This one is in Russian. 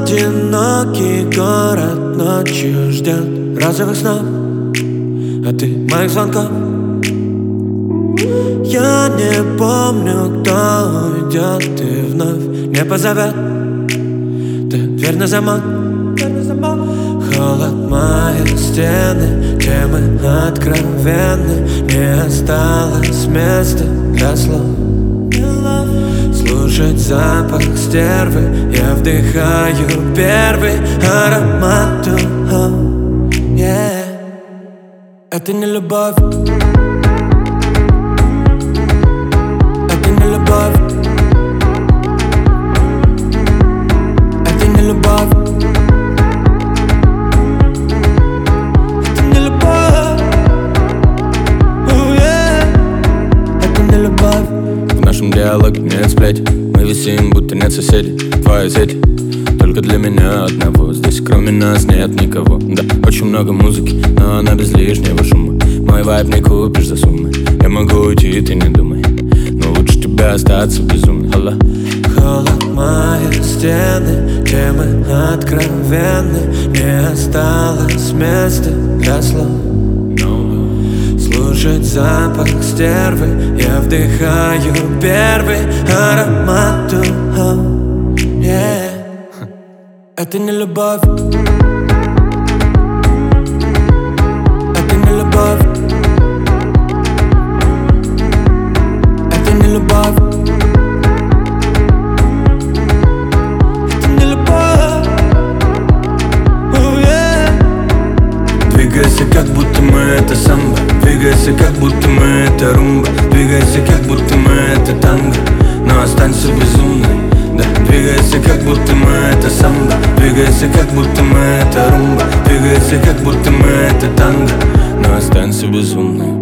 Одинокий город ночью ждет розовых снов, а ты моих звонков. Я не помню, кто уйдет и вновь не позовет. Ты дверь на замок, холод мои стены, темы откровенны. Не осталось места для слов. Слушать запах стервы, я вдыхаю первый аромат. Yeah. Это не любовь. Это не любовь. Это не любовь. Это не любовь. Oh, yeah. Это не любовь. В нашем диалоге нет сплетен. Мы висим, будто нет соседей. Твои сети только для меня одного. Здесь кроме нас нет никого. Да, очень много музыки, но она без лишнего шума. Мой вайб не купишь за суммы. Я могу уйти, ты не думай, но лучше тебя остаться безумной. Холод мои стены, темы откровенны. Не осталось места для слов. Слушать запах стервы, я вдыхаю первый аромат. Yeah. Это не любовь. Это не любовь. Это не любовь. Это не любовь. Oh, yeah. Двигайся, как будто мы это самбо. Двигайся, как будто мы это румба. Двигайся, как будто мы это танго. Но останься безумной. Да, двигайся, как будто мы это самбо. Двигайся, как будто мы это румба. Двигайся, как будто мы это танго. Но останься безумной.